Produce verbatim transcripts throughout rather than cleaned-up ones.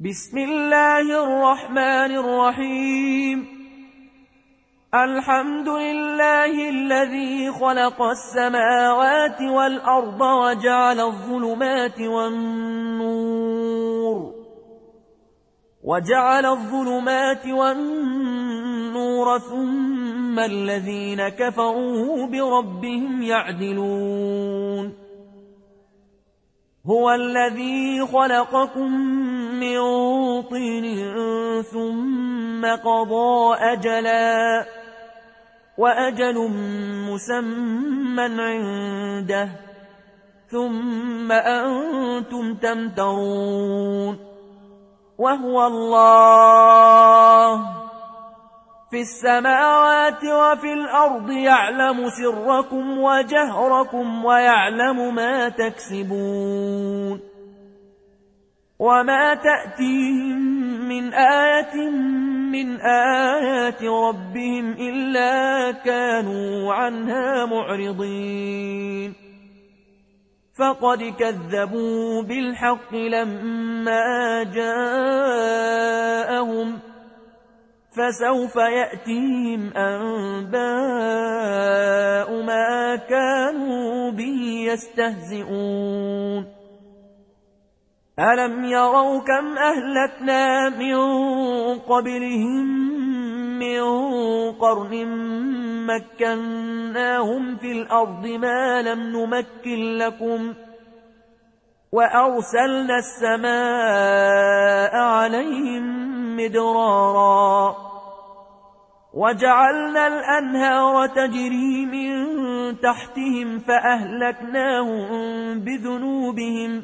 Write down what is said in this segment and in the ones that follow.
بسم الله الرحمن الرحيم. الحمد لله الذي خلق السماوات والأرض وجعل الظلمات والنور وجعل الظلمات والنور ثم الذين كفروا بربهم يعدلون. هو الذي خلقكم من طين ثم قضى أجلا وأجل مسمى عنده ثم أنتم تمترون. وهو الله في السماوات وفي الأرض يعلم سركم وجهركم ويعلم ما تكسبون. وما تأتيهم من آية من آيات ربهم إلا كانوا عنها معرضين. فقد كذبوا بالحق لما جاءهم فسوف يأتيهم أنباء ما كانوا به يستهزئون. ألم يروا كم أهلكنا من قبلهم من قرن مكناهم في الأرض ما لم نمكن لكم وأرسلنا السماء عليهم مدرارا وجعلنا الأنهار تجري من تحتهم فأهلكناهم بذنوبهم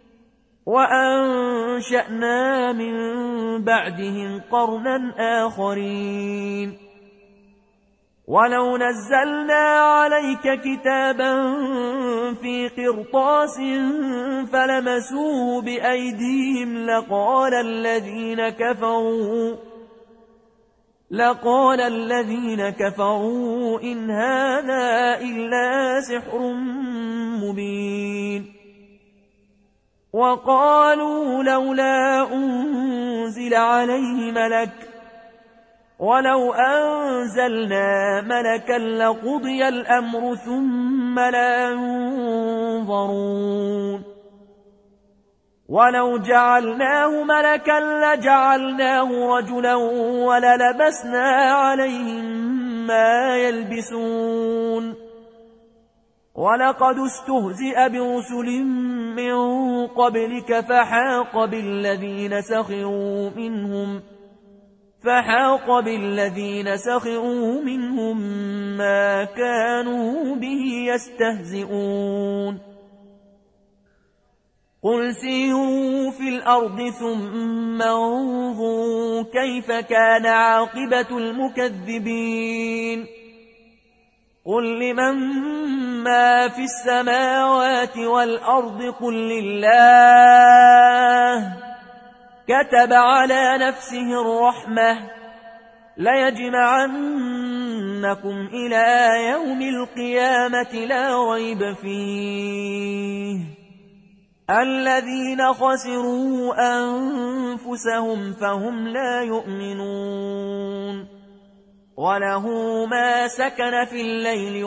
وأنشأنا من بعدهم قرنا آخرين. ولو نزلنا عليك كتابا في قرطاس فلمسوه بأيديهم لقال الذين كفروا لقال الذين كفروا إن هذا إلا سحر مبين. وقالوا لولا أنزل عليه ملك ولو أنزلنا ملكا لقضي الأمر ثم لا ينظرون. ولو جعلناه ملكا لجعلناه رجلا وللبسنا عليهم ما يلبسون. ولقد استهزئ برسل من قبلك فحاق بالذين سخروا منهم فحاق بالذين سخروا منهم ما كانوا به يستهزئون. قل سيروا في الأرض ثم انظروا كيف كان عاقبة المكذبين. قل لمن ما في السماوات والأرض قل لله كتب على نفسه الرحمة ليجمعنكم إلى يوم القيامة لا ريب فيه الذين خسروا أنفسهم فهم لا يؤمنون. وله ما سكن في الليل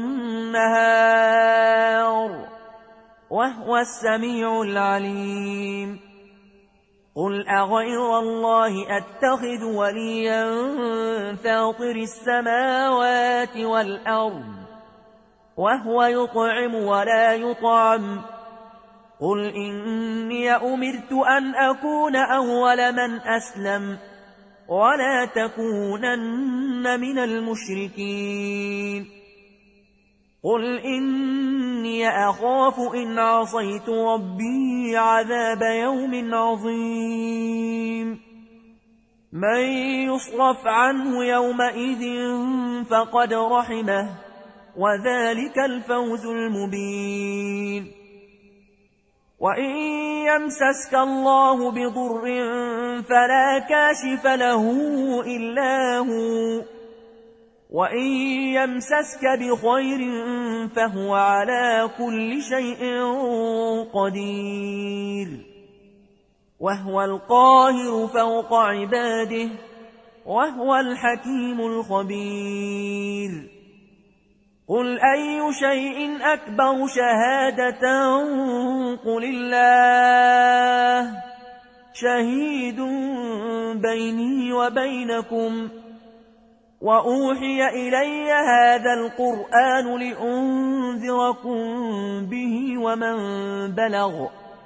والنهار وهو السميع العليم. قل أغير الله أتخذ وليا فاطر السماوات والأرض وهو يطعم ولا يطعم. قل إني أمرت أن أكون أول من أسلم ولا تكونن من المشركين. قل إني أخاف إن عصيت ربي عذاب يوم عظيم. من يصرف عنه يومئذ فقد رحمه وذلك الفوز المبين. وإن يمسسك الله بضر فلا كاشف له إلا هو وإن يمسسك بخير فهو على كل شيء قدير. وهو القاهر فوق عباده وهو الحكيم الخبير قل أي شيء أكبر شهادة قل الله شهيد بيني وبينكم وأوحي إلي هذا القرآن لأنذركم به ومن بلغ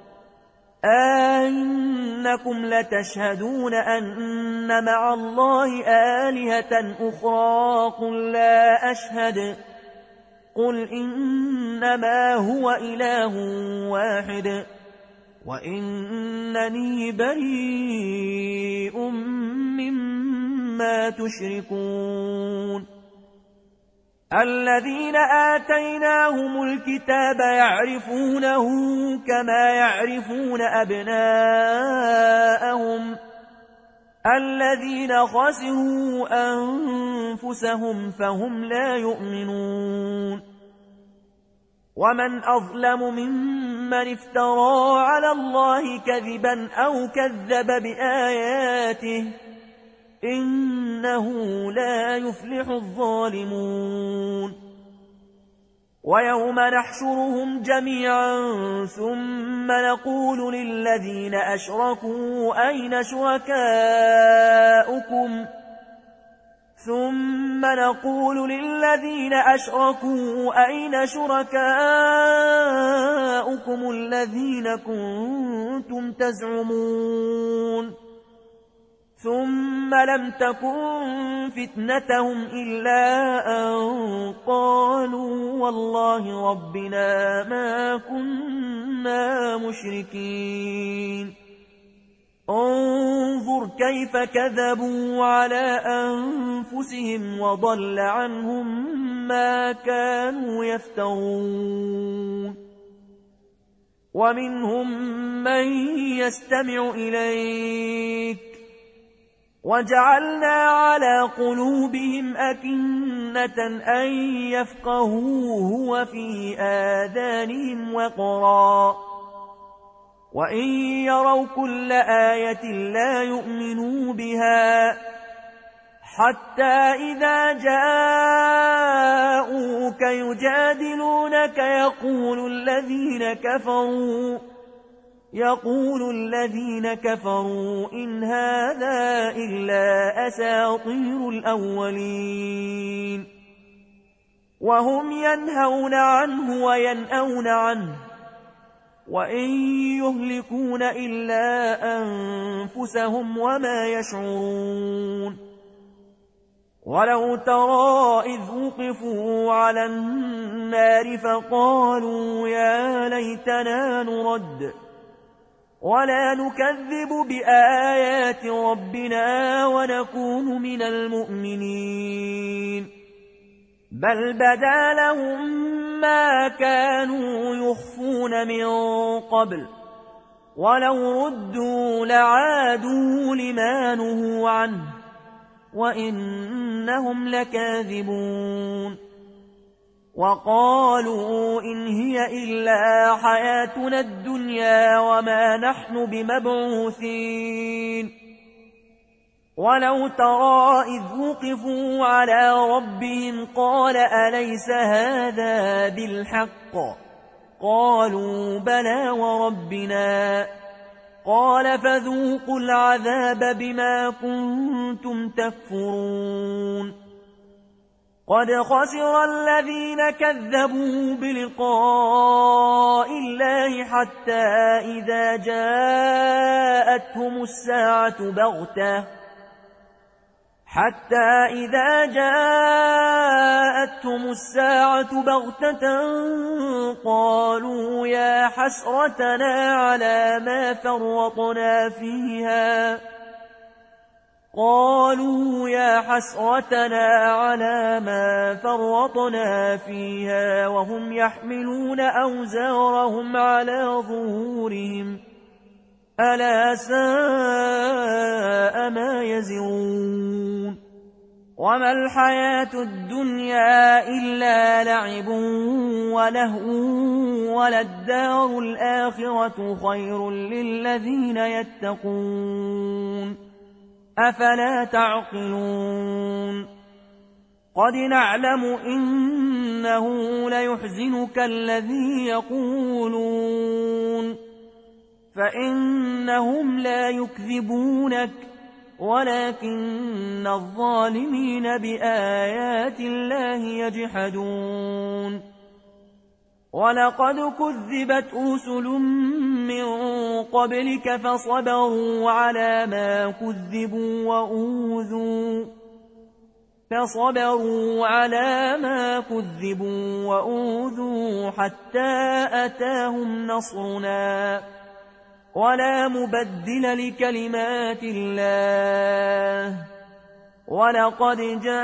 أئنكم لتشهدون أن مع الله آلهة أخرى قل لا أشهد قل إنما هو إله واحد وإنني بريء مما تشركون الذين آتيناهم الكتاب يعرفونه كما يعرفون أبناءهم الذين خسروا أنفسهم فهم لا يؤمنون ومن أظلم ممن افترى على الله كذبا أو كذب بآياته إنه لا يفلح الظالمون ويوم نحشرهم جميعا ثم نقول للذين أشركوا أين شركاؤكم ثم نقول للذين أشركوا أين شركاؤكم الذين كنتم تزعمون ثم لم تكن فتنتهم إلا أن قالوا والله ربنا ما كنا مشركين انظر كيف كذبوا على أنفسهم وضل عنهم ما كانوا يفترون ومنهم من يستمع إليك وجعلنا على قلوبهم أكنة أن يفقهوه وفي آذانهم وقرا وإن يروا كل آية لا يؤمنوا بها حتى إذا جاءوك يجادلونك يقول الذين كفروا يقول الذين كفروا إن هذا إلا أساطير الأولين وهم ينهون عنه وينأون عنه وإن يهلكون إلا أنفسهم وما يشعرون ولو ترى إذ وقفوا على النار فقالوا يا ليتنا نرد ولا نكذب بآيات ربنا ونكون من المؤمنين بل بدا لهم ما كانوا يخفون من قبل ولو ردوا لعادوا لما نهوا عنه وإنهم لكاذبون وقالوا إن هي إلا حياتنا الدنيا وما نحن بمبعوثين ولو ترى إذ وقفوا على ربهم قال أليس هذا بالحق قالوا بلى وربنا قال فذوقوا العذاب بما كنتم تكفرون قد خسر الذين كذبوا بلقاء الله حتى إذا جاءتهم الساعة بغتة حتى إذا جاءتهم الساعة بغتة قالوا يا حسرتنا على ما فرطنا فيها قالوا يا حسرتنا على ما فرطنا فيها وهم يحملون أوزارهم على ظهورهم ألا ساء ما يزرون وما الحياة الدنيا إلا لعب ولهو وللدار الآخرة خير للذين يتقون أفلا تعقلون قد نعلم إنه ليحزنك الذي يقولون فإنهم لا يكذبونك ولكن الظالمين بآيات الله يجحدون ولقد كذبت رسل من قبلك فصبروا على ما كذبوا وأوذوا فصبروا على ما كذبوا وأوذوا حتى أتاهم نصرنا ولا مبدل لكلمات الله ولقد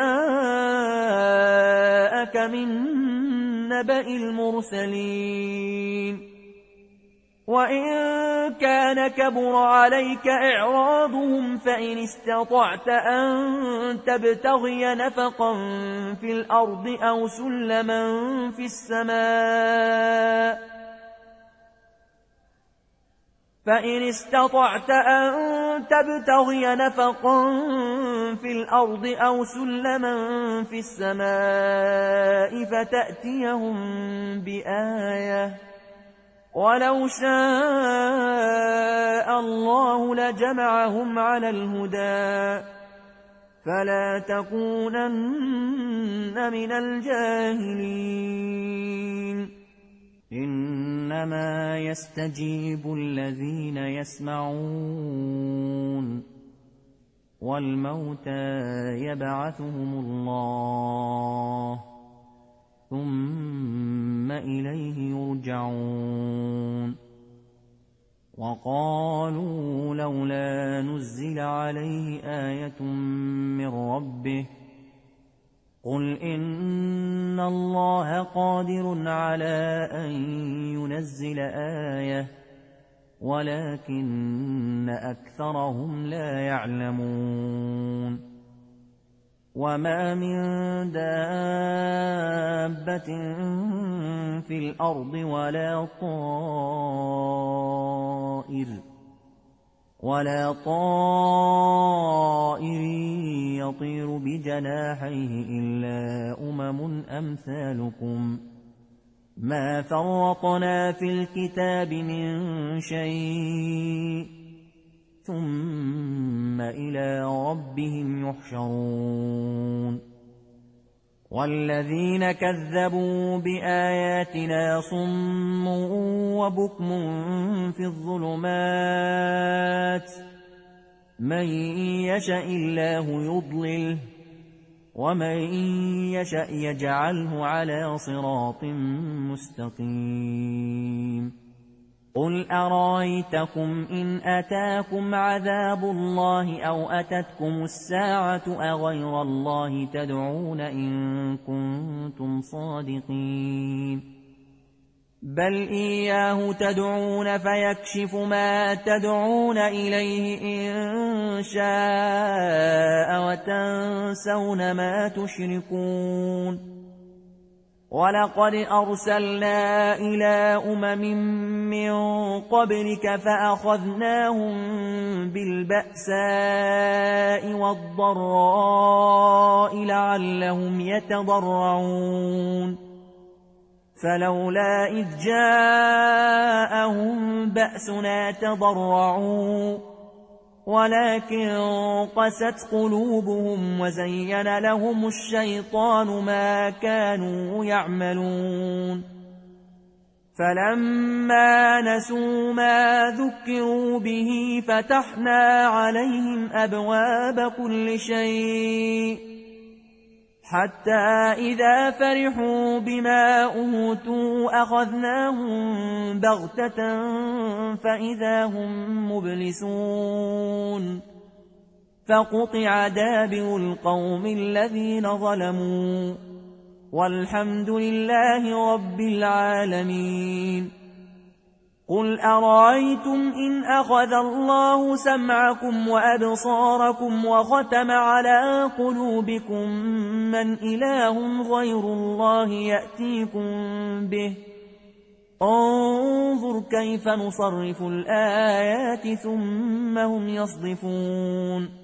جاءك من نبأ المرسلين وإن كان كبر عليك إعراضهم فإن استطعت أن تبتغي نفقا في الأرض أو سلما في السماء فإن استطعت أن تبتغي نفقا في الأرض أو سلما في السماء فتأتيهم بآية ولو شاء الله لجمعهم على الهدى فلا تكونن من الجاهلين إنما يستجيب الذين يسمعون والموتى يبعثهم الله ثم إليه يرجعون وقالوا لولا نزل عليه آية من ربه قل إن الله قادر على أن ينزل آية ولكن أكثرهم لا يعلمون وما من دابة في الأرض ولا طائر ولا طائر يطير بجناحيه إلا أمم أمثالكم ما فرطنا في الكتاب من شيء ثم إلى ربهم يحشرون والذين كذبوا بآياتنا صم وبكم في الظلمات من يشاء الله يضلله ومن يشاء يجعله على صراط مستقيم قل أرأيتكم إن أتاكم عذاب الله أو أتتكم الساعة أغير الله تدعون إن كنتم صادقين بل إياه تدعون فيكشف ما تدعون إليه إن شاء وتنسون ما تشركون ولقد أرسلنا إلى أمم من قبلك فأخذناهم بالبأساء والضراء لعلهم يتضرعون فلولا إذ جاءهم بأسنا تضرعوا ولكن قست قلوبهم وزين لهم الشيطان ما كانوا يعملون فلما نسوا ما ذكروا به فتحنا عليهم أبواب كل شيء حتى إذا فرحوا بما أوتوا أخذناهم بغتة فإذا هم مبلسون فقطع دابر القوم الذين ظلموا والحمد لله رب العالمين قل أرأيتم إن أخذ الله سمعكم وأبصاركم وختم على قلوبكم من إله غير الله يأتيكم به انظر كيف نصرف الآيات ثم هم يصدفون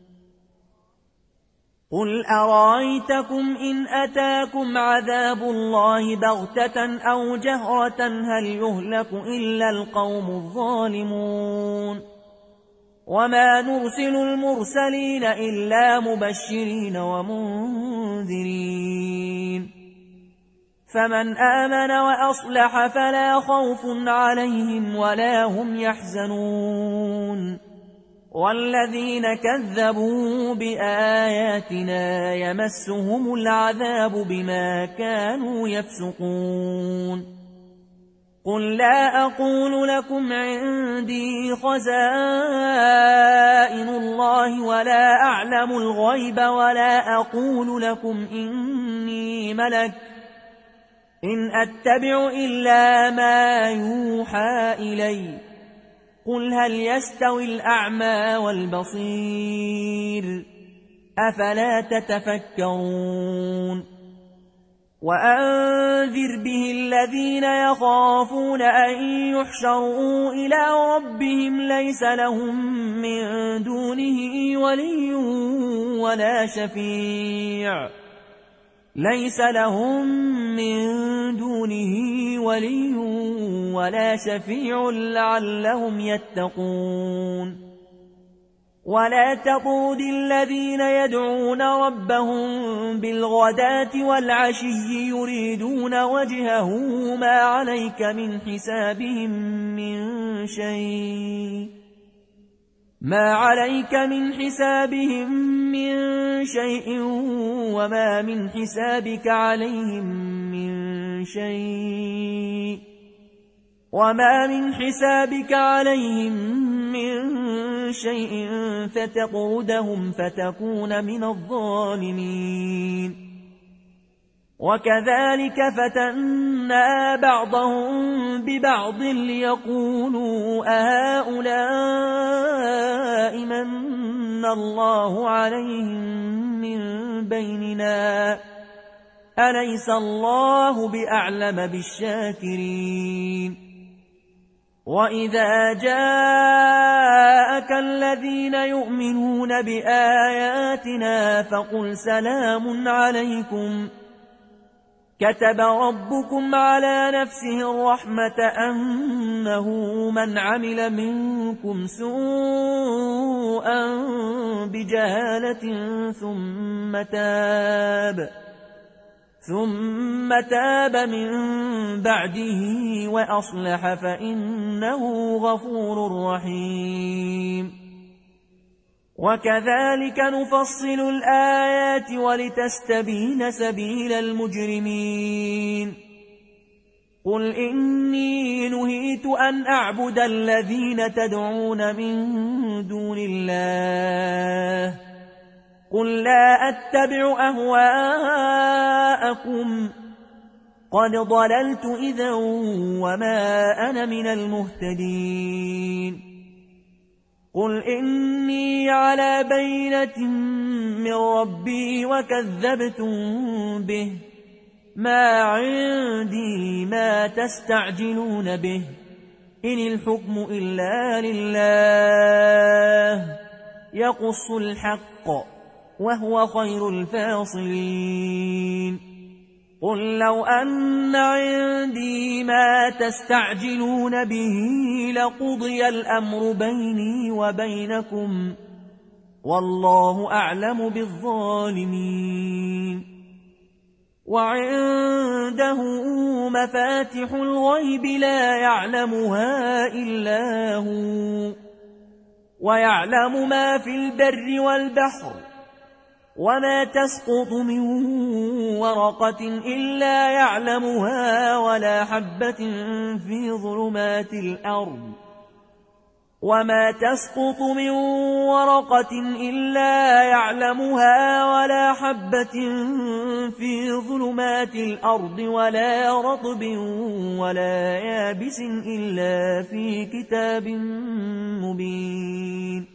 قل أرأيتكم إن أتاكم عذاب الله بغتة أو جهرة هل يهلك إلا القوم الظالمون وما نرسل المرسلين إلا مبشرين ومنذرين فمن آمن وأصلح فلا خوف عليهم ولا هم يحزنون والذين كذبوا بآياتنا يمسهم العذاب بما كانوا يفسقون قل لا أقول لكم عندي خزائن الله ولا أعلم الغيب ولا أقول لكم إني ملك إن أتبع إلا ما يوحى إلي قل هل يستوي الأعمى والبصير أفلا تتفكرون وأنذر به الذين يخافون أن يحشروا إلى ربهم ليس لهم من دونه ولي ولا شفيع ليس لهم من دونه ولي ولا شفيع لعلهم يتقون ولا تطرد الذين يدعون ربهم بالغداة والعشي يريدون وجهه ما عليك من حسابهم من شيء ما عليك من حسابهم من شيء وما من حسابك عليهم من شيء وما من حسابك عليهم من شيء فتطردهم فتكون من الظالمين وكذلك فتنا بعضهم ببعض ليقولوا أهؤلاء من الله عليهم من بيننا أليس الله بأعلم بالشاكرين وإذا جاءك الذين يؤمنون بآياتنا فقل سلام عليكم كتب ربكم على نفسه الرحمة أنه من عمل منكم سوءا بجهالة ثم تاب ثم تاب من بعده وأصلح فإنه غفور رحيم وكذلك نفصل الآيات ولتستبين سبيل المجرمين قل إني نهيت أن أعبد الذين تدعون من دون الله قل لا أتبع أهواءكم قد ضللت إذا وما أنا من المهتدين قل إني على بينة من ربي وكذبتم به ما عندي ما تستعجلون به إن الحكم إلا لله يقص الحق وهو خير الفاصلين قل لو أن عندي ما تستعجلون به لقضي الأمر بيني وبينكم والله أعلم بالظالمين وعنده مفاتح الغيب لا يعلمها إلا هو ويعلم ما في البر والبحر وما تسقط من ورقة إلا يعلمها ولا حبة في ظلمات الأرض وما تسقط من ورقة إلا يعلمها ولا حبة في ظلمات الأرض ولا رطب ولا يابس إلا في كتاب مبين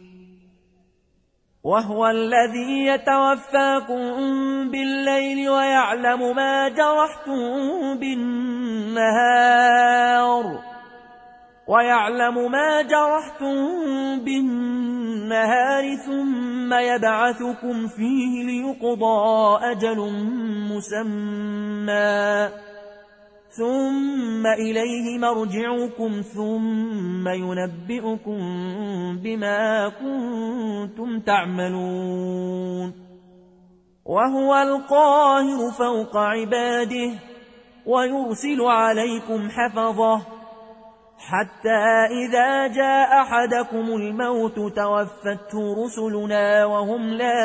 وهو الذي يتوفاكم بالليل ويعلم ما جرحتم بالنهار ويعلم ما جرحتم بالنهار ثم يبعثكم فيه ليقضى أجل مسمى ثم إليه مرجعكم ثم ينبئكم بما كنتم تعملون وهو القاهر فوق عباده ويرسل عليكم حفظه حتى إذا جاء أحدكم الموت توفته رسلنا وهم لا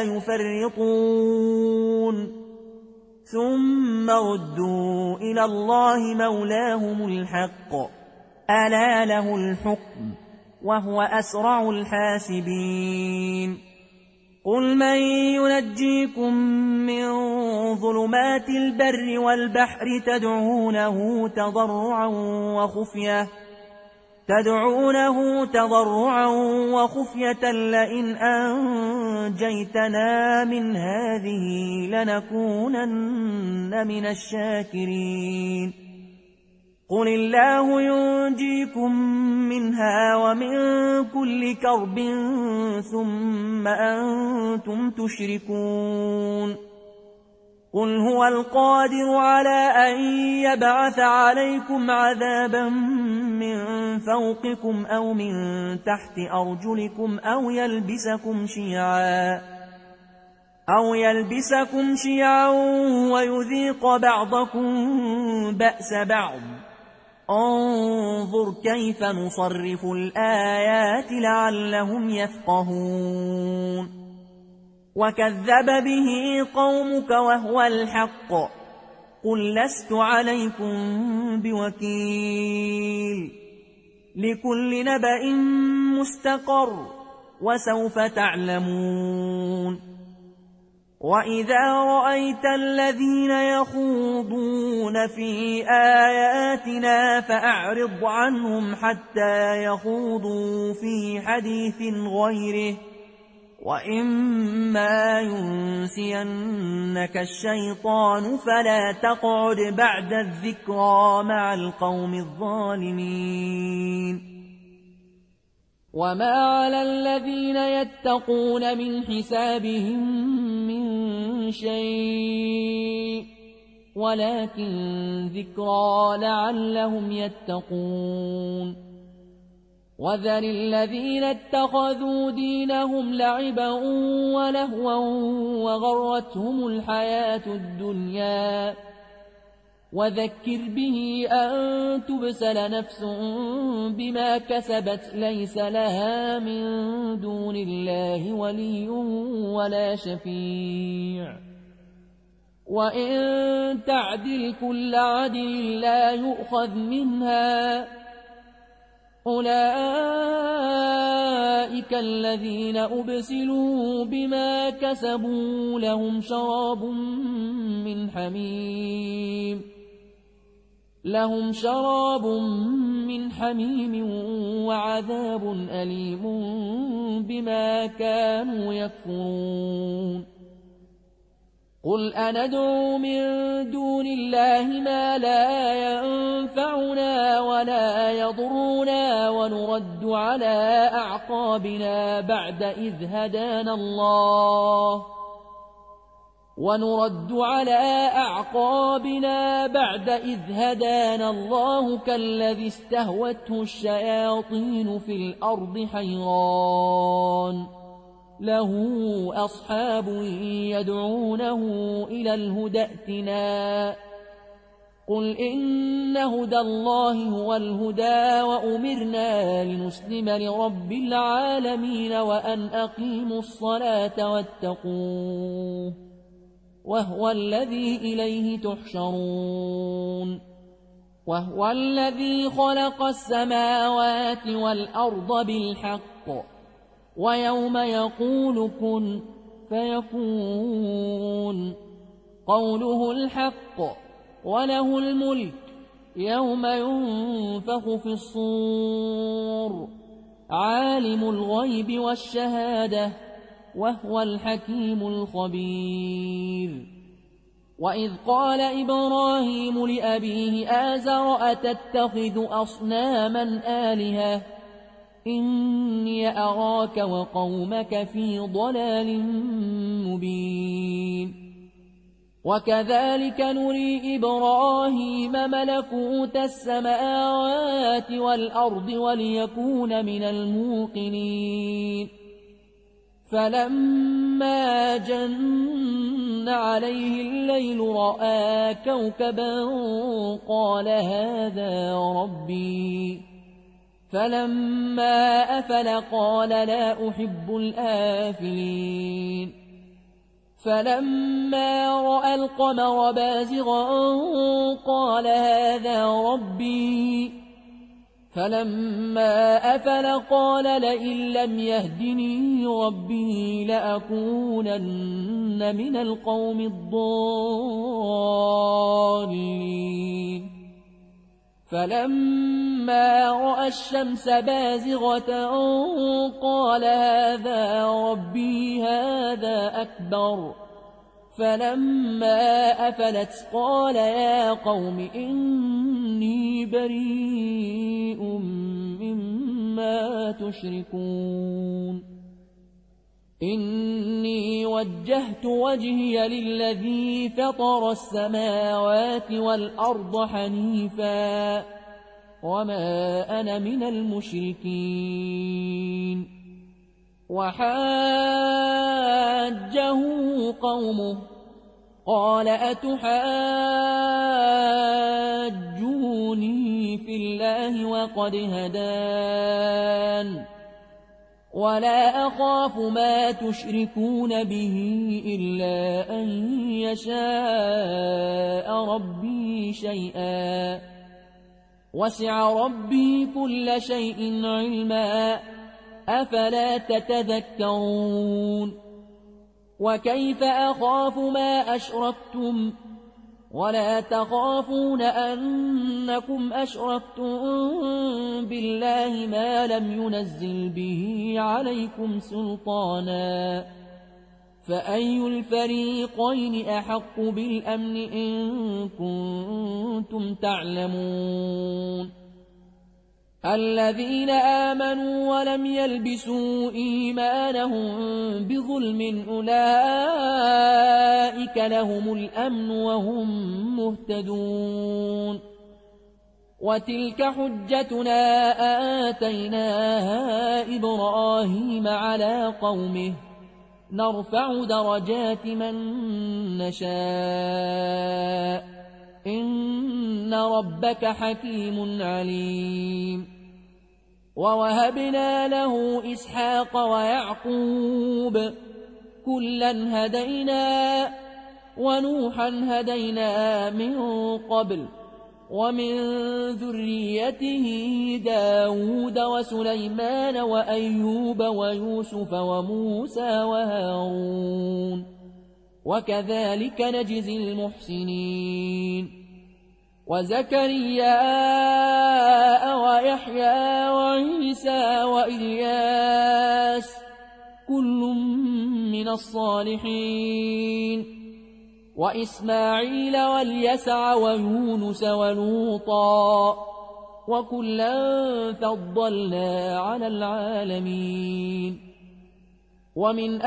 يفرطون ثم ردوا إلى الله مولاهم الحق ألا له الحكم وهو أسرع الحاسبين قل من ينجيكم من ظلمات البر والبحر تدعونه تضرعا وخفية تدعونه تضرعا وخفية لئن أنجيتنا من هذه لنكونن من الشاكرين قل الله ينجيكم منها ومن كل كرب ثم أنتم تشركون قل هو القادر على أن يبعث عليكم عذابا من فوقكم أو من تحت أرجلكم أو يلبسكم شيعا أو يلبسكم شيعا ويذيق بعضكم بأس بعض انظر كيف نصرف الآيات لعلهم يفقهون وكذب به قومك وهو الحق قل لست عليكم بوكيل لكل نبأ مستقر وسوف تعلمون وإذا رأيت الذين يخوضون في آياتنا فأعرض عنهم حتى يخوضوا في حديث غيره وإما ينسينك الشيطان فلا تقعد بعد الذكرى مع القوم الظالمين وما على الذين يتقون من حسابهم من شيء ولكن ذكرى لعلهم يتقون وذر الذين اتخذوا دينهم لعبا ولهوا وغرتهم الحياة الدنيا وذكر به أن تبسل نفس بما كسبت ليس لها من دون الله ولي ولا شفيع وإن تعدل كل عدل لا يؤخذ منها أولئك الذين أبسلوا بما كسبوا لهم شراب من حميم لهم شراب من حميم وعذاب أليم بما كانوا يكفرون قل أندعو من دون الله ما لا ينفعنا ولا يضرنا ونرد على أعقابنا بعد إذ هدانا الله ونرد على أعقابنا بعد إذ هدانا الله كالذي استهوته الشياطين في الأرض حيران له أصحاب يدعونه إلى الهدى ائتنا قل إن هدى الله هو الهدى وأمرنا لنسلم لرب العالمين وأن أقيموا الصلاة واتقوه وهو الذي إليه تحشرون وهو الذي خلق السماوات والأرض بالحق ويوم يقول كن فيكون قوله الحق وله الملك يوم ينفخ في الصور عالم الغيب والشهادة وهو الحكيم الخبير. وإذ قال إبراهيم لأبيه آزر أتتخذ أصناما آلهة إني أراك وقومك في ضلال مبين. وكذلك نري إبراهيم ملكوت السماوات والأرض وليكون من الموقنين. فلما جن عليه الليل رأى كوكبا قال هذا ربي فلما أفل قال لا أحب الآفلين. فلما رأى القمر بازغا قال هذا ربي فلما أفل قال لئن لم يهدني ربي لأكونن من القوم الضالين. فلما رأى الشمس بازغة قال هذا ربي هذا أكبر فلما أفلت قال يا قوم إني بريء مما تشركون. إني وجهت وجهي للذي فطر السماوات والأرض حنيفا وما أنا من المشركين. وحاجه قومه قال أتحاجوني في الله وقد هدان ولا أخاف ما تشركون به إلا أن يشاء ربي شيئا وسع ربي كل شيء علما أفلا تتذكرون. وكيف أخاف ما أشركتم ولا تخافون أنكم أشركتم بالله ما لم ينزل به عليكم سلطانا فأي الفريقين أحق بالأمن إن كنتم تعلمون. الذين آمنوا ولم يلبسوا إيمانهم بظلم أولئك لهم الأمن وهم مهتدون. وتلك حجتنا آتيناها إبراهيم على قومه نرفع درجات من نشاء إن ربك حكيم عليم. ووهبنا له إسحاق ويعقوب كلا هدينا ونوحا هدينا من قبل ومن ذريته داود وسليمان وأيوب ويوسف وموسى وهارون وكذلك نجزي المحسنين. وزكريا ويحيى وعيسى وإلياس كل من الصالحين وإسماعيل واليسع ويونس ولوطا وكلا فضلنا على العالمين. ومن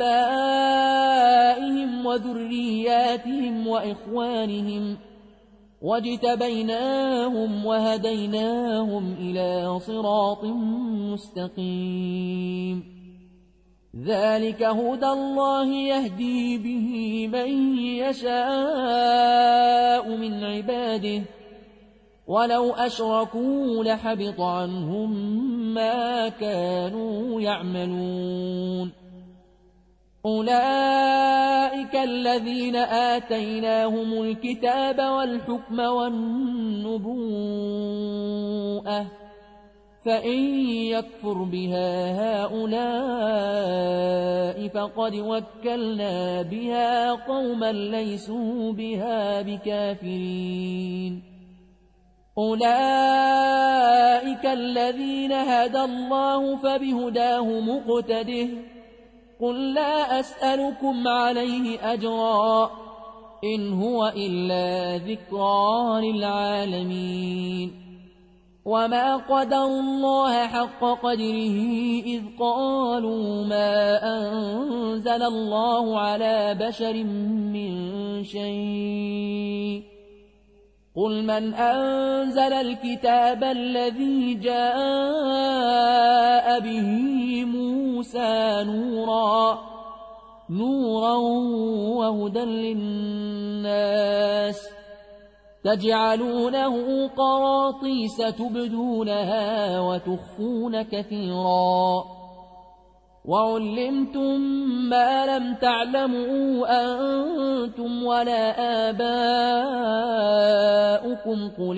آبائهم وذرياتهم وإخوانهم واجتبيناهم وهديناهم إلى صراط مستقيم. ذلك هدى الله يهدي به من يشاء من عباده ولو أشركوا لحبط عنهم ما كانوا يعملون. أولئك الذين آتيناهم الكتاب والحكم والنبوءة فإن يكفر بها هؤلاء فقد وكلنا بها قوما ليسوا بها بكافرين أولئك الذين هدى الله فبهداه مقتده قل لا أسألكم عليه أجرا إن هو إلا ذكرى للعالمين وما قدر الله حق قدره إذ قالوا ما أنزل الله على بشر من شيء قل من أنزل الكتاب الذي جاء به موسى نورا نورا وهدى للناس تجعلونه قراطيس تبدونها وتخفون كثيرا وعلمتم ما لم تعلموا أنتم ولا آباؤكم قل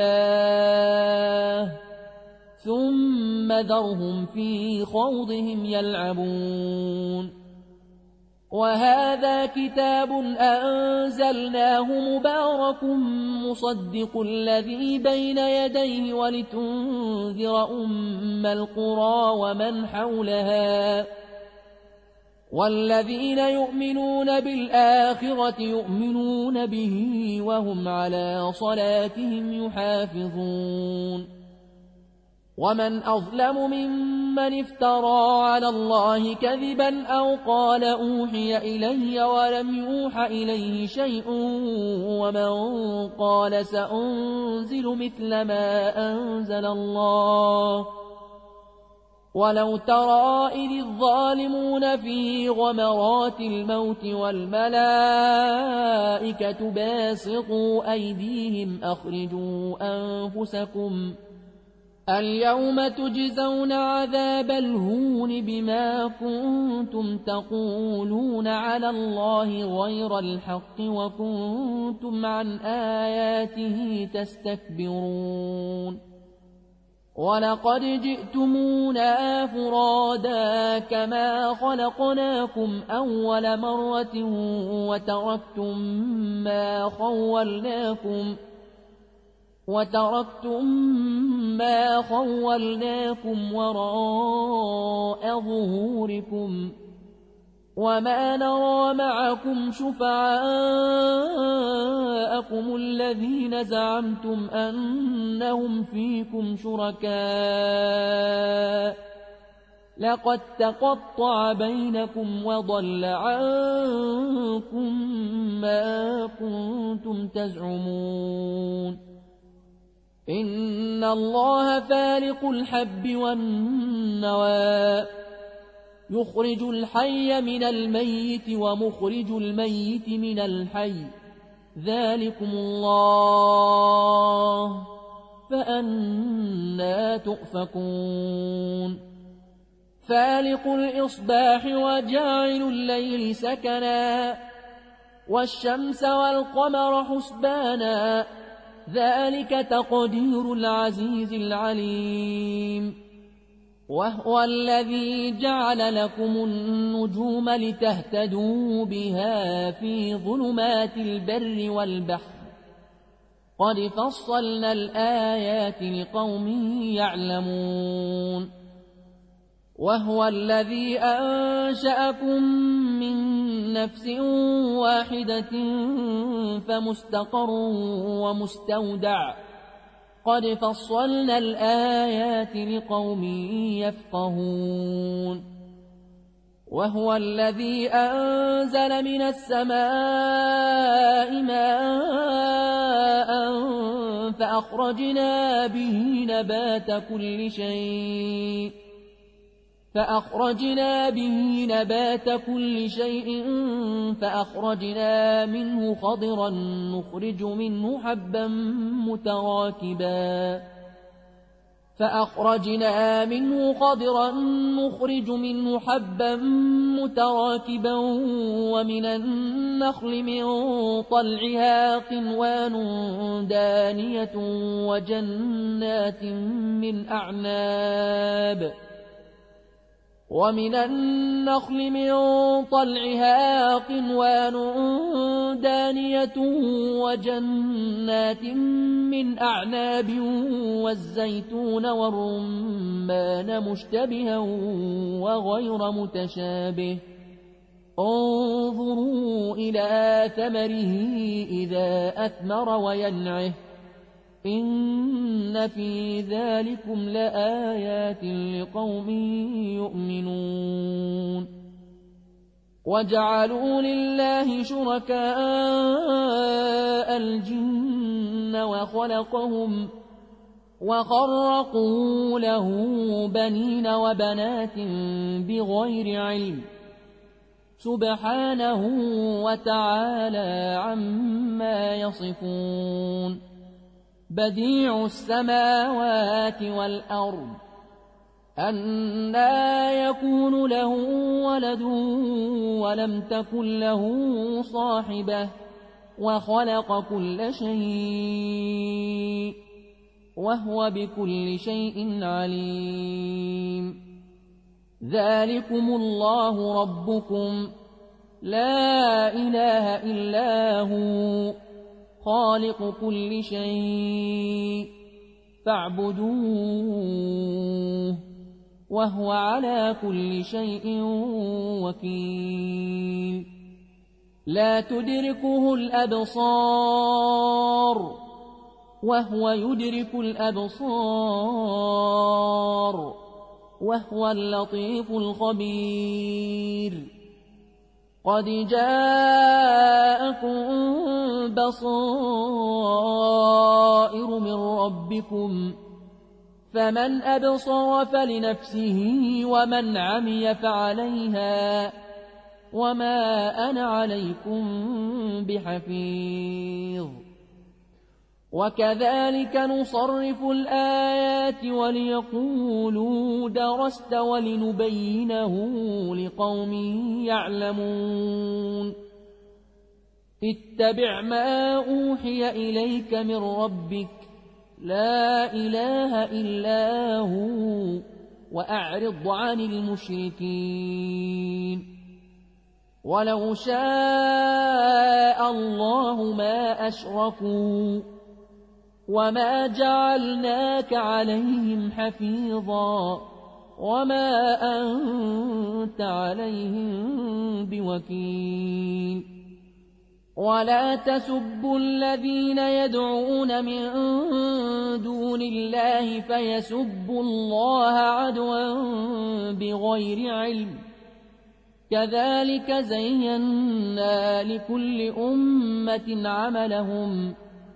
الله ثم ذرهم في خوضهم يلعبون وهذا كتاب أنزلناه مبارك مصدق الذي بين يديه ولتنذر أم القرى ومن حولها والذين يؤمنون بالآخرة يؤمنون به وهم على صلاتهم يحافظون ومن أظلم ممن افترى على الله كذبا أو قال أوحي إلي ولم يوح إليه شيء ومن قال سأنزل مثل ما أنزل الله ولو ترى إذ الظالمون في غمرات الموت والملائكة باسطوا أيديهم أخرجوا أنفسكم اليوم تجزون عذاب الهون بما كنتم تقولون على الله غير الحق وكنتم عن آياته تستكبرون ولقد جئتمونا فرادا كما خلقناكم أول مرة وتركتم ما خولناكم وتركتم ما خولناكم وراء ظهوركم وما نرى معكم شفعاءكم الذين زعمتم أنهم فيكم شركاء لقد تقطع بينكم وضل عنكم ما كنتم تزعمون إن الله فالق الحب والنوى يخرج الحي من الميت ومخرج الميت من الحي ذلكم الله فأنى تؤفكون فالق الإصباح وجاعل الليل سكنا والشمس والقمر حسبانا ذلك تقدير العزيز العليم وهو الذي جعل لكم النجوم لتهتدوا بها في ظلمات البر والبحر قد فصلنا الآيات لقوم يعلمون وهو الذي أنشأكم من نفس واحدة فمستقر ومستودع قد فصلنا الآيات لقوم يفقهون وهو الذي أنزل من السماء ماء فأخرجنا به نبات كل شيء فأخرجنا به نبات كل شيء فأخرجنا منه خضرا نخرج منه حبا متراكبا فأخرجنا منه خضرا نخرج منه حبا متراكبا ومن النخل من طلعها قنوان دانية وجنات من أعناب ومن النخل من طلعها قنوان دانية وجنات من أعناب والزيتون والرمان مشتبها وغير متشابه انظروا إلى ثمره إذا أثمر وينعه إن في ذلكم لآيات لقوم يؤمنون وجعلوا لله شركاء الجن وخلقهم وخرقوا له بنين وبنات بغير علم سبحانه وتعالى عما يصفون بديع السماوات والأرض أنى يكون له ولد ولم تكن له صاحبة وخلق كل شيء وهو بكل شيء عليم ذلكم الله ربكم لا إله إلا هو خالق كل شيء فاعبدوه وهو على كل شيء وكيل لا تدركه الأبصار وهو يدرك الأبصار وهو اللطيف الخبير قد جاءكم بصائر من ربكم فمن أبصر فلنفسه ومن عمي فعليها وما أنا عليكم بحفيظ وكذلك نصرف الآيات وليقولوا درست ولنبينه لقوم يعلمون اتبع ما أوحي إليك من ربك لا إله إلا هو وأعرض عن المشركين ولو شاء الله ما أشركوا وما جعلناك عليهم حفيظا وما أنت عليهم بوكيل ولا تسبوا الذين يدعون من دون الله فيسبوا الله عدوا بغير علم كذلك زينا لكل أمة عملهم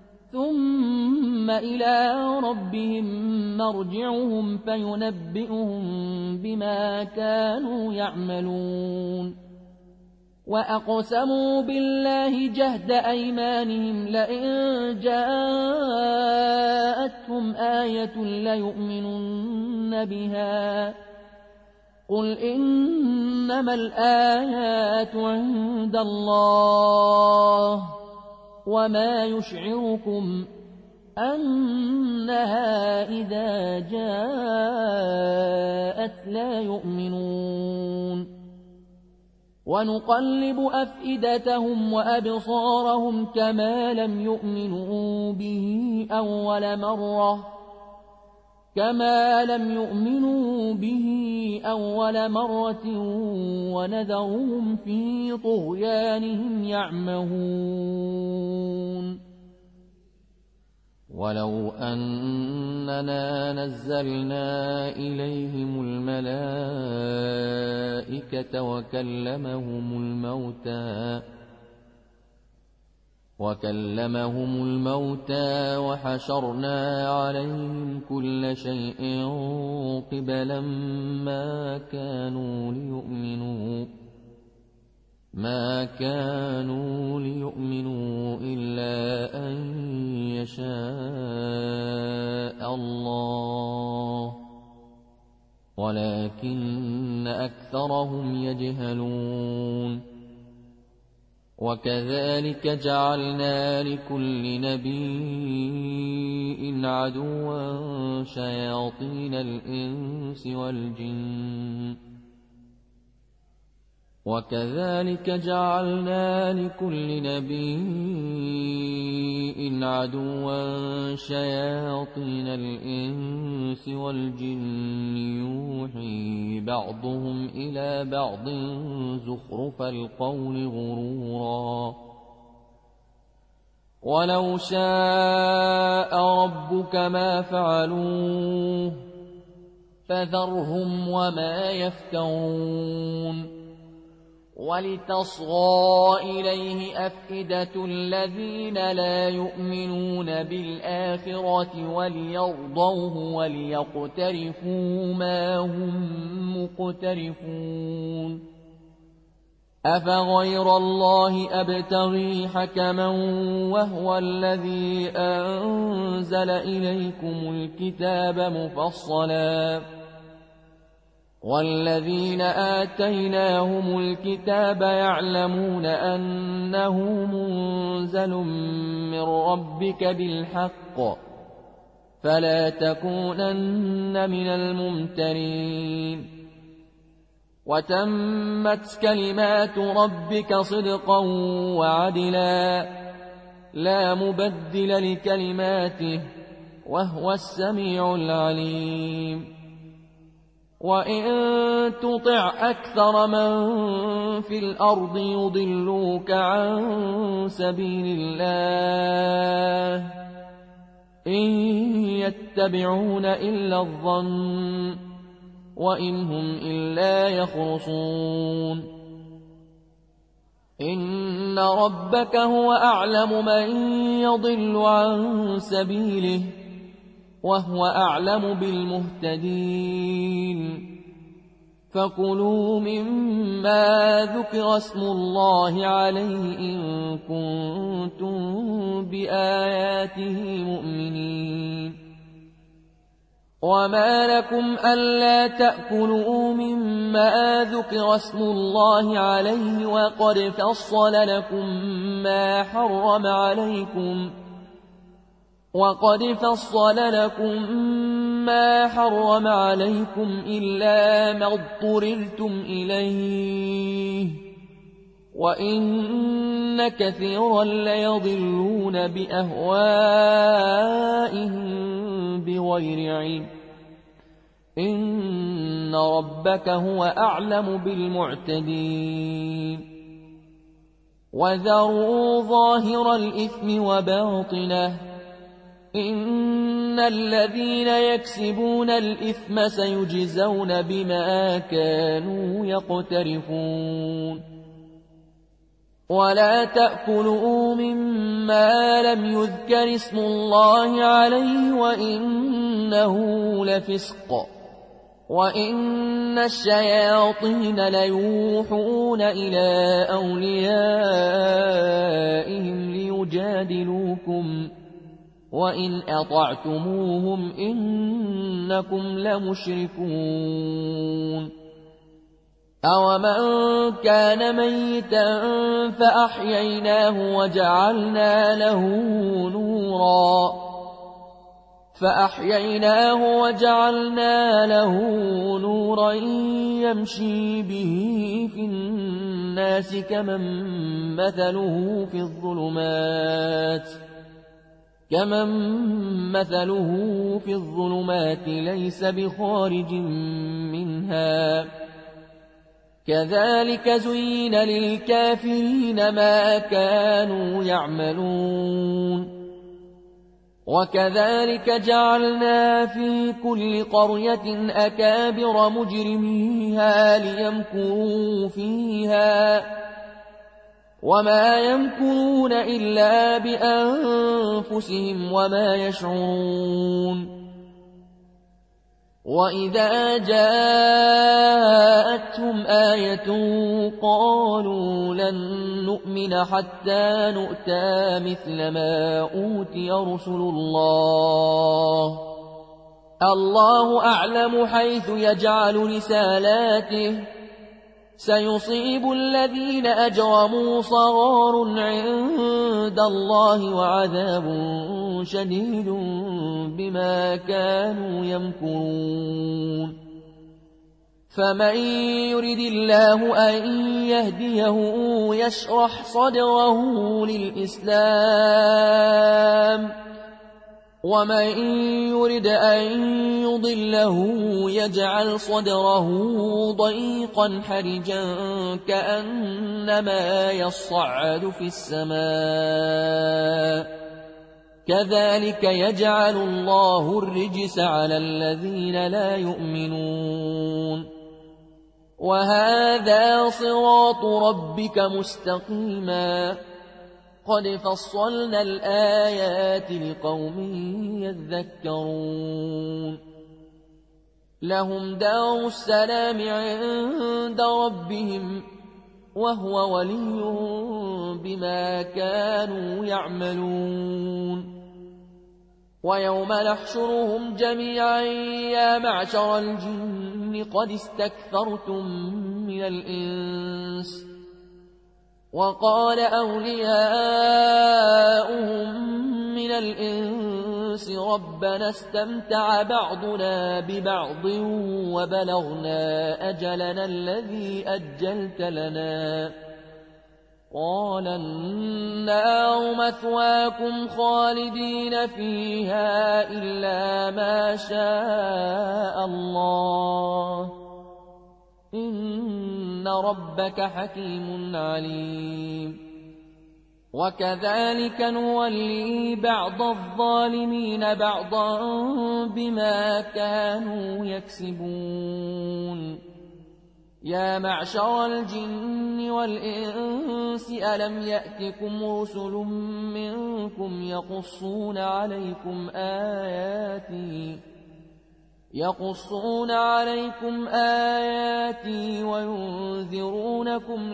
ثم إلى ربهم مرجعهم فينبئهم بما كانوا يعملون وأقسموا بالله جهد أيمانهم لئن جاءتهم آية ليؤمنن بها قل إنما الآيات عند الله وما يشعركم أنها إذا جاءت لا يؤمنون ونقلب أفئدتهم وأبصارهم كما لم يؤمنوا به أول مرة كما لم يؤمنوا به أول مرة ونذرهم في طغيانهم يعمهون ولو أننا نزلنا إليهم الملائكة وكلمهم الموتى وكلمهم الموتى وحشرنا عليهم كل شيء قبلا ما كانوا ليؤمنوا ما كانوا ليؤمنوا إلا أن يشاء الله ولكن أكثرهم يجهلون وكذلك جعلنا لكل نبي عدوا شياطين الإنس والجن وكذلك جعلنا لكل نبي عدوا شياطين الإنس والجن يوحي بعضهم إلى بعض زخرف القول غرورا ولو شاء ربك ما فعلوه فذرهم وما يفترون ولتصغى إليه أفئدة الذين لا يؤمنون بالآخرة وليرضوه وليقترفوا ما هم مقترفون أفغير الله أبتغي حكما وهو الذي أنزل إليكم الكتاب مفصلا والذين آتيناهم الكتاب يعلمون أنه منزل من ربك بالحق فلا تكونن من الممترين وتمت كلمات ربك صدقا وعدلا لا مبدل لكلماته وهو السميع العليم وإن تطع أكثر من في الأرض يضلوك عن سبيل الله إن يتبعون إلا الظن وإن هم إلا يخرصون إن ربك هو أعلم من يضل عن سبيله وهو أعلم بالمهتدين فكلوا مما ذكر اسم الله عليه إن كنتم بآياته مؤمنين وما لكم ألا تأكلوا مما ذكر اسم الله عليه وقد فصل لكم ما حرم عليكم وقد فصل لكم ما حرم عليكم إلا ما اضطررتم إليه وإن كثيرا ليضلون بأهوائهم بغير علم إن ربك هو أعلم بالمعتدين وذروا ظاهر الإثم وباطنه إن الذين يكسبون الإثم سيجزون بما كانوا يقترفون ولا تأكلوا مما لم يذكر اسم الله عليه وإنه لفسق وإن الشياطين ليوحون إلى أوليائهم ليجادلوكم وإن أطعتموهم إنكم لمشركون أومن كان ميتا فأحييناه وجعلنا له نورا فأحييناه وجعلنا له نورا يمشي به في الناس كمن مثله في الظلمات كمن مثله في الظلمات ليس بخارج منها كذلك زين للكافرين ما كانوا يعملون وكذلك جعلنا في كل قرية أكابر مجرميها ليمكروا فيها وما يمكرون إلا بأنفسهم وما يشعرون وإذا جاءتهم آية قالوا لن نؤمن حتى نؤتى مثل ما أوتي رسل الله الله أعلم حيث يجعل رسالاته سيصيب الذين أجرموا صغار عند الله وعذاب شديد بما كانوا يمكرون فمن يرد الله أن يهديه يشرح صدره للإسلام ومن يرد أن يضله يجعل صدره ضيقا حرجا كأنما يصعد في السماء كذلك يجعل الله الرجس على الذين لا يؤمنون وهذا صراط ربك مستقيما قد فصلنا الآيات لقوم يذكرون لهم دار السلام عند ربهم وهو ولي بما كانوا يعملون ويوم نحشرهم جميعا يا معشر الجن قد استكثرتم من الإنس وقال أولياؤهم من الإنس ربنا استمتع بعضنا ببعض وبلغنا أجلنا الذي أجلت لنا قال النار مثواكم خالدين فيها إلا ما شاء الله إن ربك حكيم عليم وكذلك نولي بعض الظالمين بعضا بما كانوا يكسبون يا معشر الجن والإنس ألم يأتكم رسل منكم يقصون عليكم آياتي يقصون عليكم آياتي وينذرونكم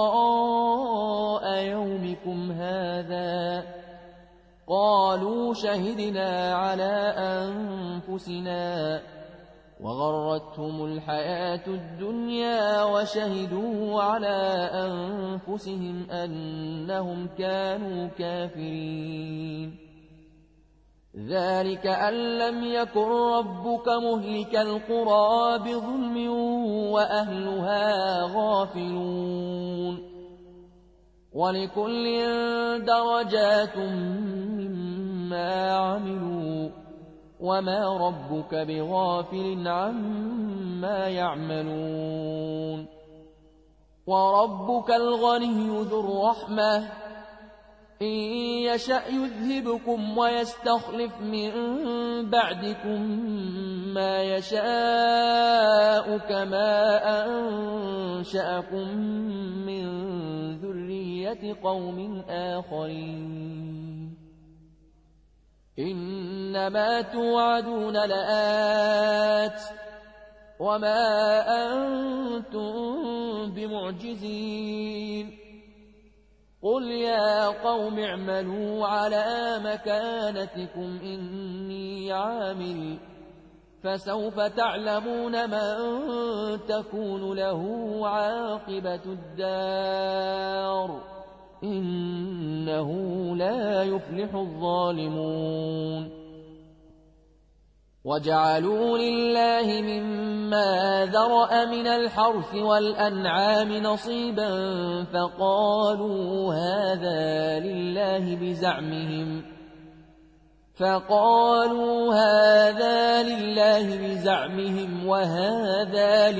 لقاء يومكم هذا قالوا شهدنا على أنفسنا وغرتهم الحياة الدنيا وشهدوا على أنفسهم أنهم كانوا كافرين ذلك أن لم يكن ربك مهلك القرى بظلم وأهلها غافلون ولكل درجات مما عملوا وما ربك بغافل عما يعملون وربك الغني ذو الرحمة إن يشأ يذهبكم ويستخلف من بعدكم ما يشاء كما أنشأكم من ذرية قوم آخرين إنما توعدون لآت وما أنتم بمعجزين قل يا قوم اعملوا على مكانتكم إني عامل فسوف تعلمون من تكون له عاقبة الدار إنه لا يفلح الظالمون وجعلوا لله مما ذرأ من الحرث والأنعام نصيبا فقالوا هذا لله بزعمهم فقالوا هذا لله بزعمهم وهذا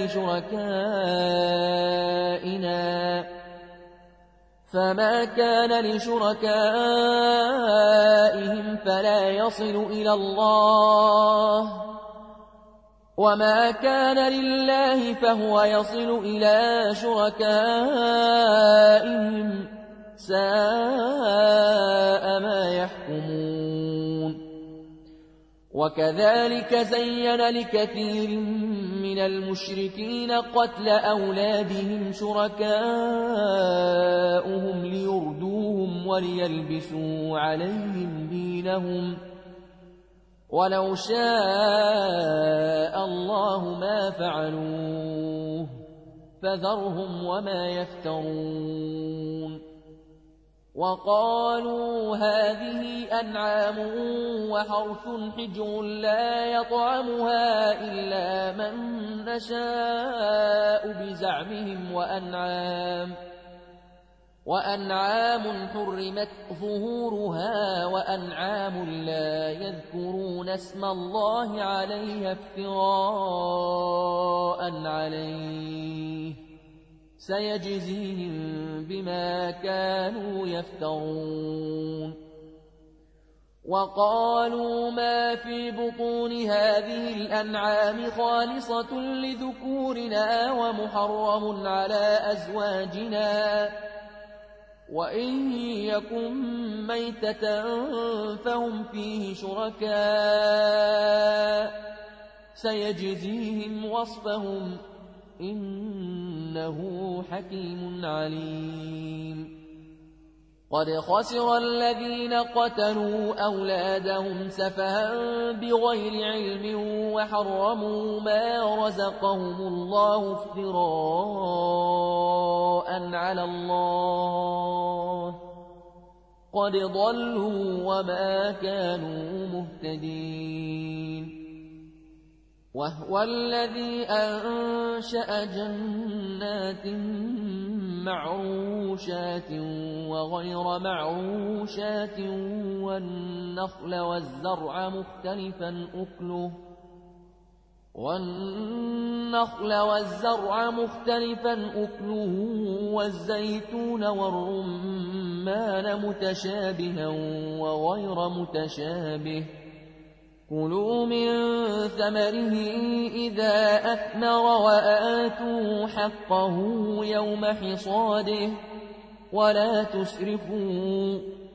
لشركائنا فما كان لشركائهم فلا يصل إلى الله وما كان لله فهو يصل إلى شركائهم ساء ما يحكمون وكذلك زين لكثير من المشركين قتل أولادهم شركاؤهم ليردوهم وليلبسوا عليهم دينهم ولو شاء الله ما فعلوه فذرهم وما يفترون وقالوا هذه أنعام وحرث حجر لا يطعمها إلا من نشاء بزعمهم وأنعام وأنعام حرمت ظهورها وأنعام لا يذكرون اسم الله عليها افتراء عليه سيجزيهم بما كانوا يفترون وقالوا ما في بطون هذه الأنعام خالصة لذكورنا ومحرم على أزواجنا وإن يكن ميتة فهم فيه شركاء سيجزيهم وصفهم إنه حكيم عليم قد خسر الذين قتلوا أولادهم سفها بغير علم وحرموا ما رزقهم الله افتراء على الله قد ضلوا وما كانوا مهتدين وهو الذي أنشأ جنات معروشات وغير معروشات والنخل والزرع مختلفا أكله والنخل والزرع مختلفا أكله والزيتون والرمان متشابها وغير متشابه كلوا من ثمره إذا أثمر وآتوا حقه يوم حصاده ولا تسرفوا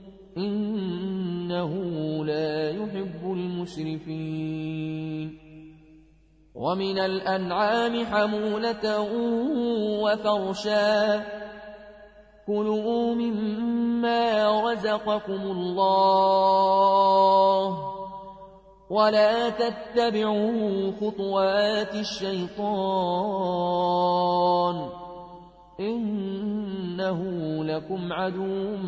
إنه لا يحب المسرفين ومن الأنعام حمولة وفرشا كلوا مما رزقكم الله ولا تتبعوا خطوات الشيطان إنه لكم عدو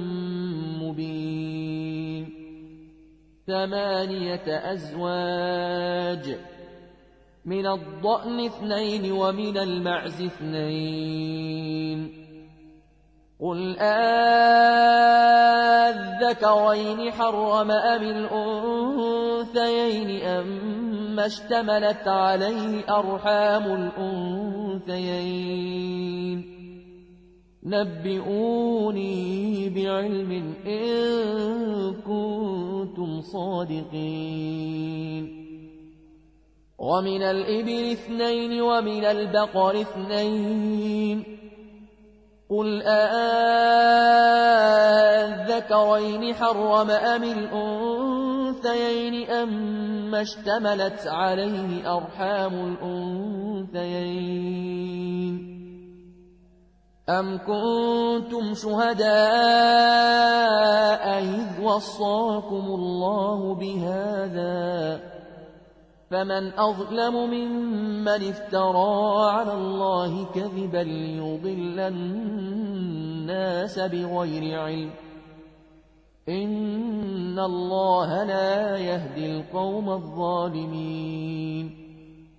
مبين ثمانية أزواج من الضأن اثنين ومن المعز اثنين قل آذكرين حرم أم الأنثيين أم اشتملت عليه أرحام الأنثيين نبئوني بعلم إن كنتم صادقين ومن الإبل اثنين ومن البقر اثنين قل آذكرين حرم أم الأنثيين أم اشتملت عليه أرحام الأنثيين أم كنتم شهداء إذ وصاكم الله بهذا فمن أظلم ممن افترى على الله كذبا ليضل الناس بغير علم إن الله لا يهدي القوم الظالمين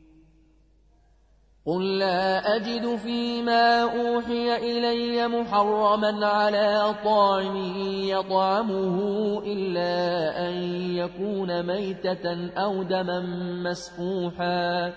قل لا أجد فيما أوحي إلي محرما على طاعم يطعمه إلا أن يكون ميتة أو دما مسفوحا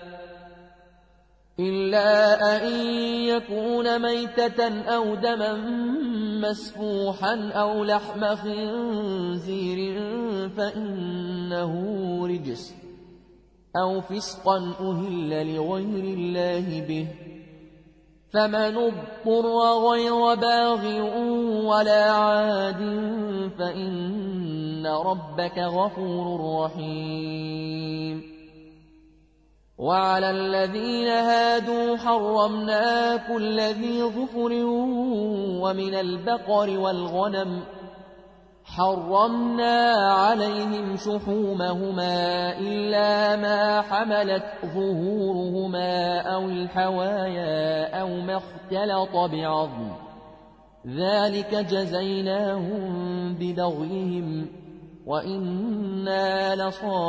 إلا أن يكون ميتة أو دما مسفوحا أو لحم خنزير فإنه رجس أو فسقا أهل لغير الله به فمن اضطر غير باغ ولا عاد فإن ربك غفور رحيم وعلى الذين هادوا حرمنا كل ذي ظفر ومن البقر والغنم حرمنا عليهم شحومهما إلا ما حملت ظهورهما أو الحوايا أو ما اختلط بعظم ذلك جزيناهم ببغيهم وإنا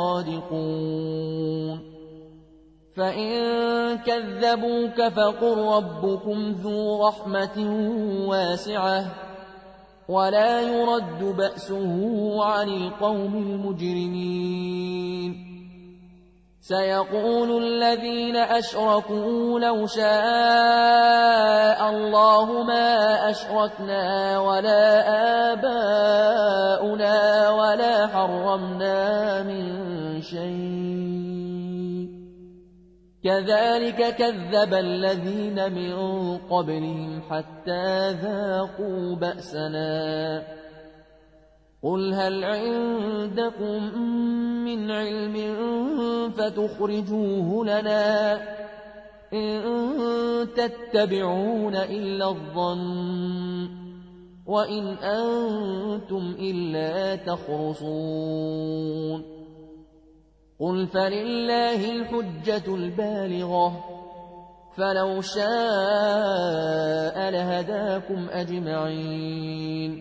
لصادقون فإن كذبوك فقل ربكم ذو رحمة واسعة ولا يرد بأسه عن القوم المجرمين سيقول الذين أشركوا لو شاء الله ما أشركنا ولا آباؤنا ولا حرمنا من شيء كذلك كذب الذين من قبلهم حتى ذاقوا بأسنا قل هل عندكم من علم فتخرجوه لنا إن تتبعون إلا الظن وإن أنتم إلا تخرصون قل فلله الحجة البالغة فلو شاء لهداكم أجمعين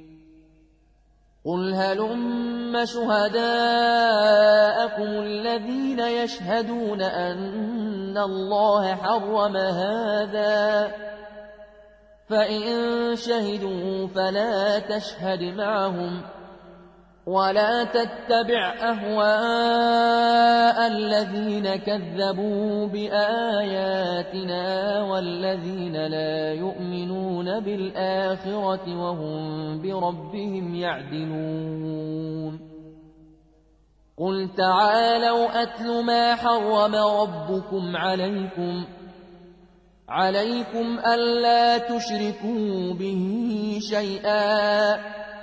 قل هلم شهداءكم الذين يشهدون أن الله حرم هذا فإن شهدوا فلا تشهد معهم ولا تتبع أهواء الذين كذبوا بآياتنا والذين لا يؤمنون بالآخرة وهم بربهم يعدلون قل تعالوا أتل ما حرم ربكم عليكم عليكم ألا تشركوا به شيئا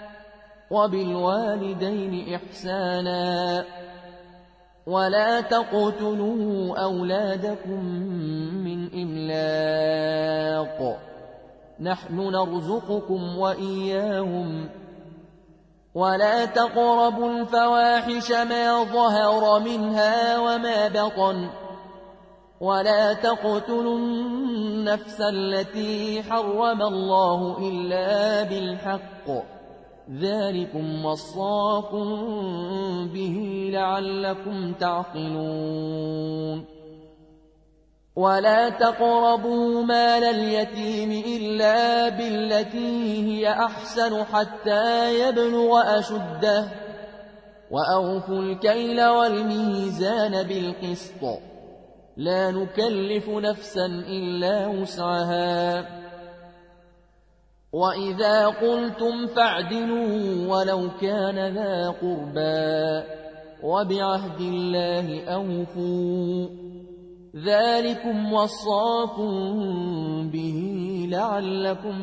وبالوالدين إحسانا ولا تقتلوا أولادكم من إملاق نحن نرزقكم وإياهم ولا تقربوا الفواحش ما ظهر منها وما بطن ولا تقتلوا النفس التي حرم الله إلا بالحق ذلكم وصاكم به لعلكم تعقلون ولا تقربوا مال اليتيم إلا بالتي هي أحسن حتى يبلغ أشده وأوفوا الكيل والميزان بالقسط لا نكلف نفسا إلا وسعها وإذا قلتم فاعدلوا ولو كان ذا قربى وبعهد الله أوفوا ذلكم وصاكم به لعلكم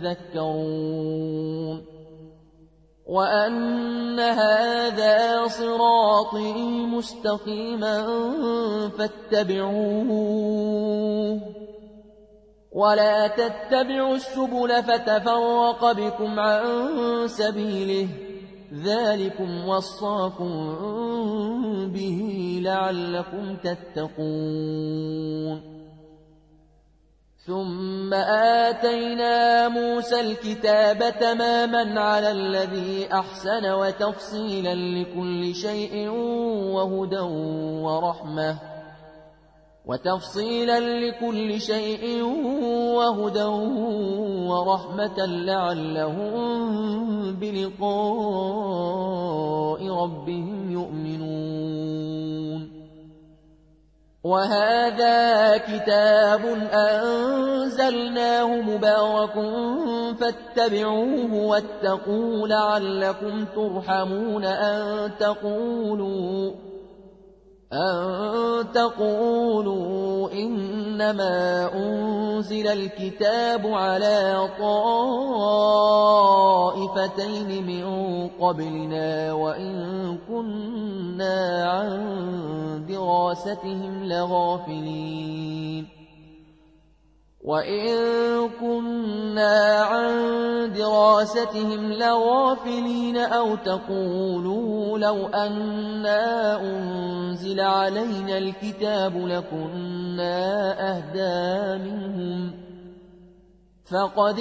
تذكرون وأن هذا صراطي مستقيما فاتبعوه ولا تتبعوا السبل فتفرق بكم عن سبيله ذلكم وصاكم به لعلكم تتقون ثم آتينا موسى الكتاب تماما على الذي أحسن وتفصيلا لكل شيء وهدى ورحمة وتفصيلا لكل شيء وهدى ورحمة لعلهم بلقاء ربهم يؤمنون وهذا كتاب أنزلناه مبارك فاتبعوه واتقوا لعلكم ترحمون أن تقولوا أن تقولوا إنما أنزل الكتاب على طائفتين من قبلنا وإن كنا عن دراستهم لغافلين وإن كنا عن دراستهم لغافلين أو تقولوا لو أنا أنزل علينا الكتاب لكنا أهدى منهم فقد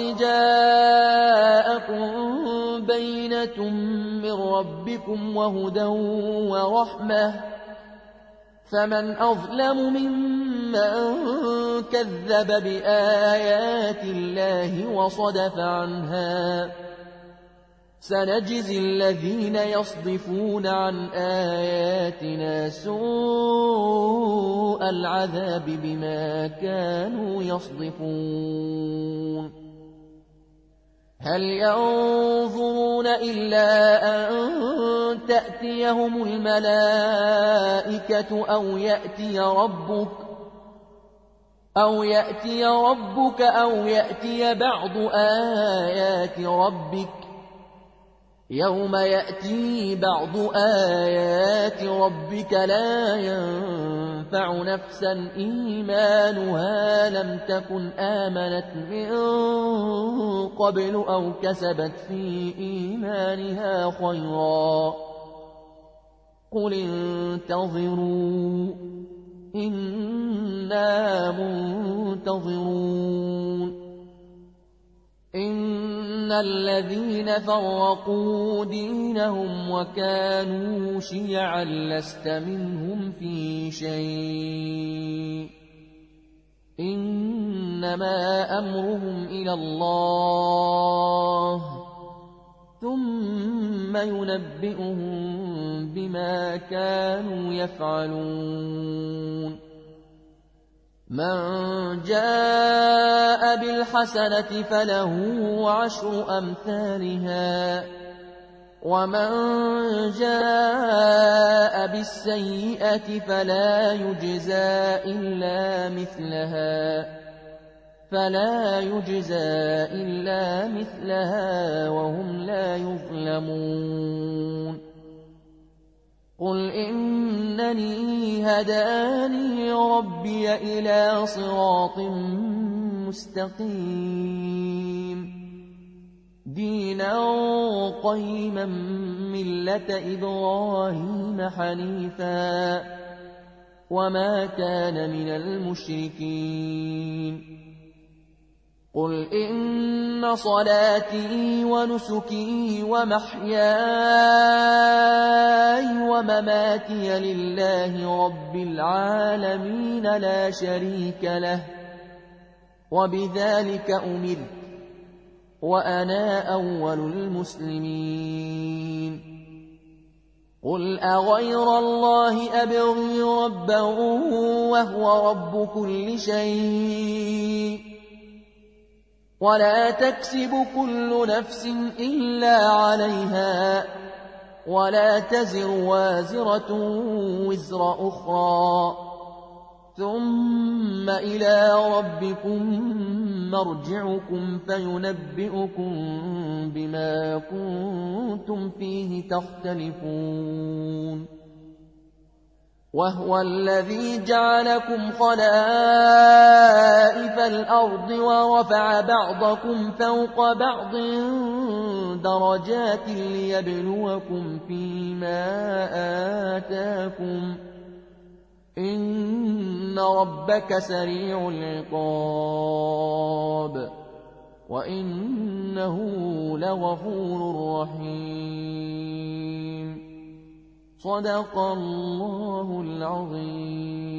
جاءكم بينة من ربكم وهدى ورحمة فمن أظلم ممن كذب بآيات الله وصدف عنها سنجزي الذين يصدفون عن آياتنا سوء العذاب بما كانوا يصدفون هل ينظرون إلا أن تأتيهم الملائكة أو يأتي ربك أو يأتي ربك أو يأتي بعض آيات ربك يوم يأتي بعض آيات ربك لا ينفع نفسا إيمانها لم تكن آمنت من قبل أو كسبت في إيمانها خيرا قل انتظروا إنا منتظرون إن الذين فرقوا دينهم وكانوا شيعا لست منهم في شيء إنما أمرهم إلى الله ثم ينبئهم بما كانوا يفعلون من جاء بالحسنة فله عشر أمثالها ومن جاء بالسيئة فلا يجزى إلا مثلها فلا يجزى إلا مثلها وهم لا يظلمون قل إنني هداني ربي إلى صراط مستقيم دينا قيما ملة إبراهيم حنيفا وما كان من المشركين قل إن صلاتي ونسكي ومحياي ومماتي لله رب العالمين لا شريك له وبذلك أمرت وأنا أول المسلمين قل أغير الله أبغي ربا وهو رب كل شيء ولا تكسب كل نفس إلا عليها ولا تزر وازرة وزر أخرى ثم إلى ربكم مرجعكم فينبئكم بما كنتم فيه تختلفون وهو الذي جعلكم خلائف الأرض ورفع بعضكم فوق بعض درجات ليبلوكم فيما آتاكم إن ربك سريع العقاب وإنه لغفور رحيم صدق الله العظيم.